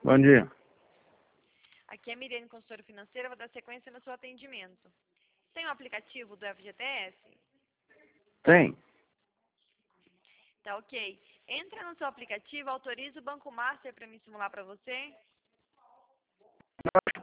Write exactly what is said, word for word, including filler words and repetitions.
Bom dia. Aqui é a Miriane, consultora financeira, vou dar sequência no seu atendimento. Tem o aplicativo do F G T S? Tem. Tá ok. Entra no seu aplicativo, autoriza o Banco Master para me simular para você.